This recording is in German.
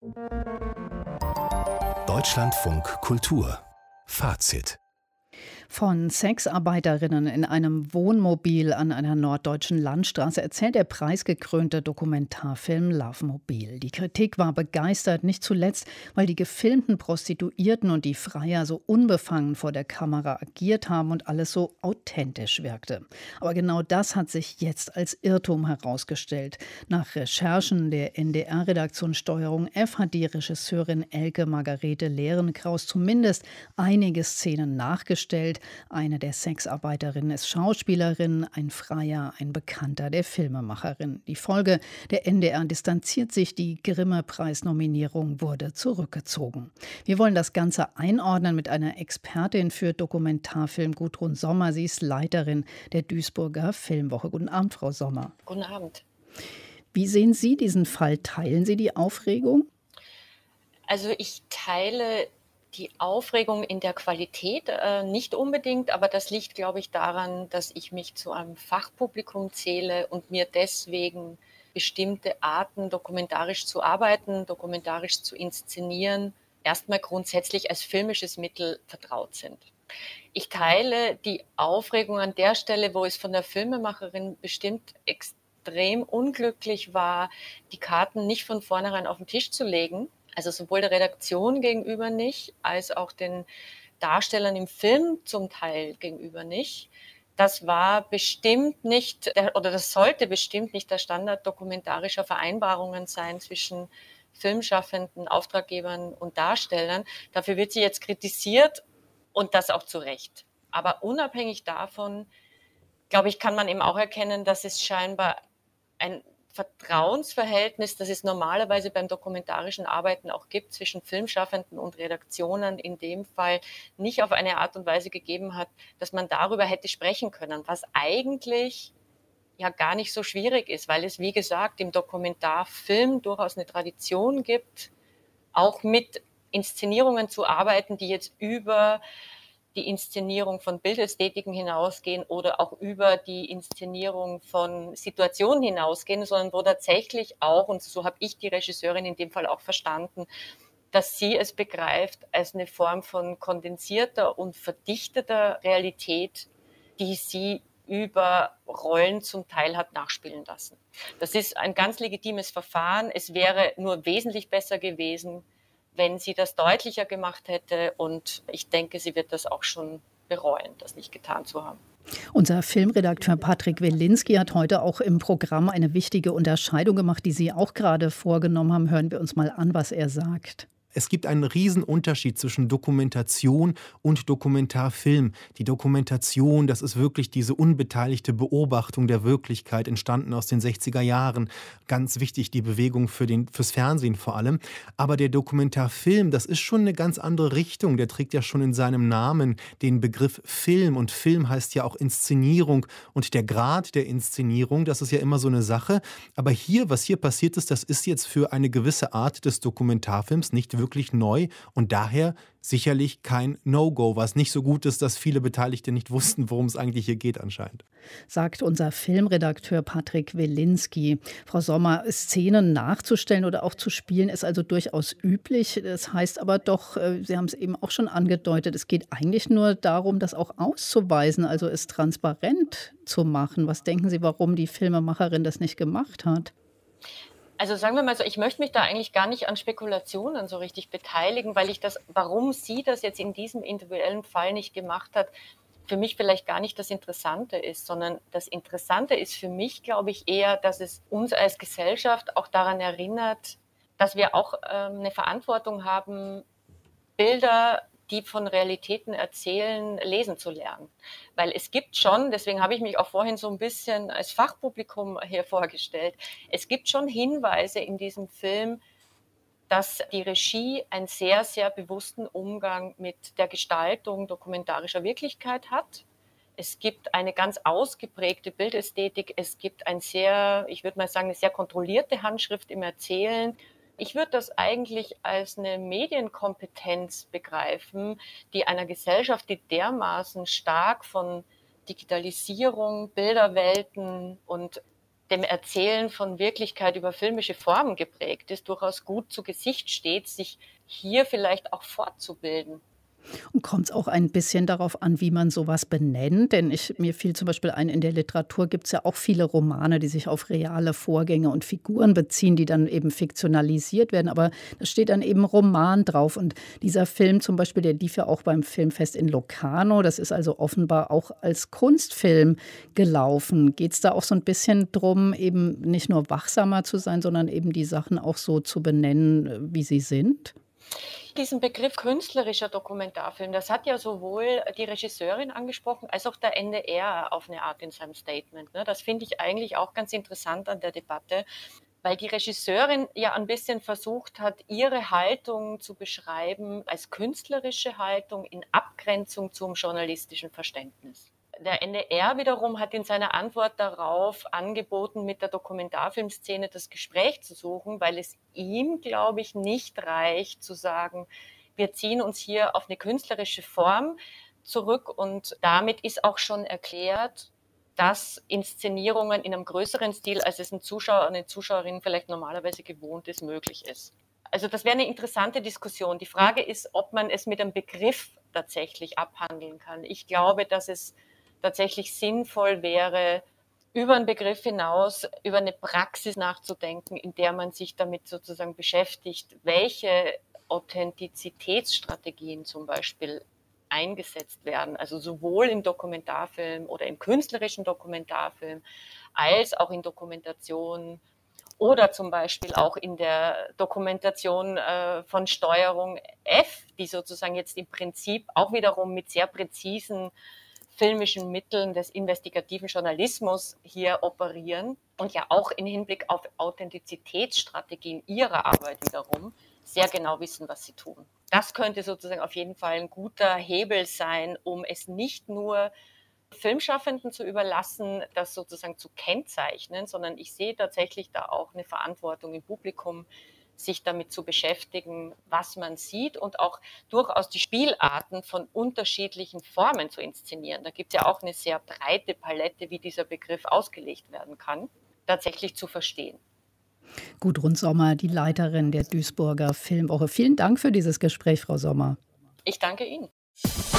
Deutschlandfunk Kultur Fazit. Von Sexarbeiterinnen in einem Wohnmobil an einer norddeutschen Landstraße erzählt der preisgekrönte Dokumentarfilm Love Mobil. Die Kritik war begeistert, nicht zuletzt, weil die gefilmten Prostituierten und die Freier so unbefangen vor der Kamera agiert haben und alles so authentisch wirkte. Aber genau das hat sich jetzt als Irrtum herausgestellt. Nach Recherchen der NDR-Redaktion Steuerung F hat die Regisseurin Elke Margarete Lehrenkraus zumindest einige Szenen nachgestellt. Eine der Sexarbeiterinnen ist Schauspielerin, ein Freier, ein Bekannter der Filmemacherin. Die Folge: der NDR distanziert sich, die Grimme-Preis-Nominierung wurde zurückgezogen. Wir wollen das Ganze einordnen mit einer Expertin für Dokumentarfilm, Gudrun Sommer. Sie ist Leiterin der Duisburger Filmwoche. Guten Abend, Frau Sommer. Guten Abend. Wie sehen Sie diesen Fall? Teilen Sie die Aufregung? Also ich teile die Aufregung in der Qualität nicht unbedingt, aber das liegt, glaube ich, daran, dass ich mich zu einem Fachpublikum zähle und mir deswegen bestimmte Arten, dokumentarisch zu arbeiten, dokumentarisch zu inszenieren, erstmal grundsätzlich als filmisches Mittel vertraut sind. Ich teile die Aufregung an der Stelle, wo es von der Filmemacherin bestimmt extrem unglücklich war, die Karten nicht von vornherein auf den Tisch zu legen. Also sowohl der Redaktion gegenüber nicht, als auch den Darstellern im Film zum Teil gegenüber nicht. Das war bestimmt nicht, oder das sollte bestimmt nicht der Standard dokumentarischer Vereinbarungen sein zwischen Filmschaffenden, Auftraggebern und Darstellern. Dafür wird sie jetzt kritisiert und das auch zu Recht. Aber unabhängig davon, glaube ich, kann man eben auch erkennen, dass es scheinbar ein Vertrauensverhältnis, das es normalerweise beim dokumentarischen Arbeiten auch gibt zwischen Filmschaffenden und Redaktionen, in dem Fall nicht auf eine Art und Weise gegeben hat, dass man darüber hätte sprechen können, was eigentlich ja gar nicht so schwierig ist, weil es, wie gesagt, im Dokumentarfilm durchaus eine Tradition gibt, auch mit Inszenierungen zu arbeiten, die jetzt über die Inszenierung von Bildästhetiken hinausgehen oder auch über die Inszenierung von Situationen hinausgehen, sondern wo tatsächlich auch, und so habe ich die Regisseurin in dem Fall auch verstanden, dass sie es begreift als eine Form von kondensierter und verdichteter Realität, die sie über Rollen zum Teil hat nachspielen lassen. Das ist ein ganz legitimes Verfahren. Es wäre nur wesentlich besser gewesen, wenn sie das deutlicher gemacht hätte. Und ich denke, sie wird das auch schon bereuen, das nicht getan zu haben. Unser Filmredakteur Patrick Welinski hat heute auch im Programm eine wichtige Unterscheidung gemacht, die Sie auch gerade vorgenommen haben. Hören wir uns mal an, was er sagt. Es gibt einen riesen Unterschied zwischen Dokumentation und Dokumentarfilm. Die Dokumentation, das ist wirklich diese unbeteiligte Beobachtung der Wirklichkeit, entstanden aus den 60er Jahren. Ganz wichtig, die Bewegung fürs Fernsehen vor allem. Aber der Dokumentarfilm, das ist schon eine ganz andere Richtung. Der trägt ja schon in seinem Namen den Begriff Film. Und Film heißt ja auch Inszenierung. Und der Grad der Inszenierung, das ist ja immer so eine Sache. Aber hier, was hier passiert ist, das ist jetzt für eine gewisse Art des Dokumentarfilms nicht wirklich neu und daher sicherlich kein No-Go, was nicht so gut ist, dass viele Beteiligte nicht wussten, worum es eigentlich hier geht anscheinend. Sagt unser Filmredakteur Patrick Welinski. Frau Sommer, Szenen nachzustellen oder auch zu spielen ist also durchaus üblich. Das heißt aber doch, Sie haben es eben auch schon angedeutet, es geht eigentlich nur darum, das auch auszuweisen, also es transparent zu machen. Was denken Sie, warum die Filmemacherin das nicht gemacht hat? Also sagen wir mal so, ich möchte mich da eigentlich gar nicht an Spekulationen so richtig beteiligen, weil warum sie das jetzt in diesem individuellen Fall nicht gemacht hat, für mich vielleicht gar nicht das Interessante ist, sondern das Interessante ist für mich, glaube ich, eher, dass es uns als Gesellschaft auch daran erinnert, dass wir auch eine Verantwortung haben, Bilder, die von Realitäten erzählen, lesen zu lernen. Weil es gibt schon, deswegen habe ich mich auch vorhin so ein bisschen als Fachpublikum hier vorgestellt, es gibt schon Hinweise in diesem Film, dass die Regie einen sehr, sehr bewussten Umgang mit der Gestaltung dokumentarischer Wirklichkeit hat. Es gibt eine ganz ausgeprägte Bildästhetik. Es gibt ich würde mal sagen, eine sehr kontrollierte Handschrift im Erzählen. Ich würde das eigentlich als eine Medienkompetenz begreifen, die einer Gesellschaft, die dermaßen stark von Digitalisierung, Bilderwelten und dem Erzählen von Wirklichkeit über filmische Formen geprägt ist, durchaus gut zu Gesicht steht, sich hier vielleicht auch fortzubilden. Und kommt es auch ein bisschen darauf an, wie man sowas benennt? Denn mir fiel zum Beispiel ein, in der Literatur gibt es ja auch viele Romane, die sich auf reale Vorgänge und Figuren beziehen, die dann eben fiktionalisiert werden. Aber da steht dann eben Roman drauf. Und dieser Film zum Beispiel, der lief ja auch beim Filmfest in Locarno. Das ist also offenbar auch als Kunstfilm gelaufen. Geht es da auch so ein bisschen drum, eben nicht nur wachsamer zu sein, sondern eben die Sachen auch so zu benennen, wie sie sind? Diesen Begriff künstlerischer Dokumentarfilm, das hat ja sowohl die Regisseurin angesprochen, als auch der NDR auf eine Art in seinem Statement. Ne? Das finde ich eigentlich auch ganz interessant an der Debatte, weil die Regisseurin ja ein bisschen versucht hat, ihre Haltung zu beschreiben als künstlerische Haltung in Abgrenzung zum journalistischen Verständnis. Der NDR wiederum hat in seiner Antwort darauf angeboten, mit der Dokumentarfilmszene das Gespräch zu suchen, weil es ihm, glaube ich, nicht reicht zu sagen, wir ziehen uns hier auf eine künstlerische Form zurück und damit ist auch schon erklärt, dass Inszenierungen in einem größeren Stil, als es ein Zuschauer, eine Zuschauerin vielleicht normalerweise gewohnt ist, möglich ist. Also das wäre eine interessante Diskussion. Die Frage ist, ob man es mit einem Begriff tatsächlich abhandeln kann. Ich glaube, dass es tatsächlich sinnvoll wäre, über einen Begriff hinaus, über eine Praxis nachzudenken, in der man sich damit sozusagen beschäftigt, welche Authentizitätsstrategien zum Beispiel eingesetzt werden, also sowohl im Dokumentarfilm oder im künstlerischen Dokumentarfilm, als auch in Dokumentation oder zum Beispiel auch in der Dokumentation von Steuerung F, die sozusagen jetzt im Prinzip auch wiederum mit sehr präzisen filmischen Mitteln des investigativen Journalismus hier operieren und ja auch im Hinblick auf Authentizitätsstrategien ihrer Arbeit wiederum sehr genau wissen, was sie tun. Das könnte sozusagen auf jeden Fall ein guter Hebel sein, um es nicht nur Filmschaffenden zu überlassen, das sozusagen zu kennzeichnen, sondern ich sehe tatsächlich da auch eine Verantwortung im Publikum, sich damit zu beschäftigen, was man sieht und auch durchaus die Spielarten von unterschiedlichen Formen zu inszenieren. Da gibt es ja auch eine sehr breite Palette, wie dieser Begriff ausgelegt werden kann, tatsächlich zu verstehen. Gudrun Sommer, die Leiterin der Duisburger Filmwoche. Vielen Dank für dieses Gespräch, Frau Sommer. Ich danke Ihnen.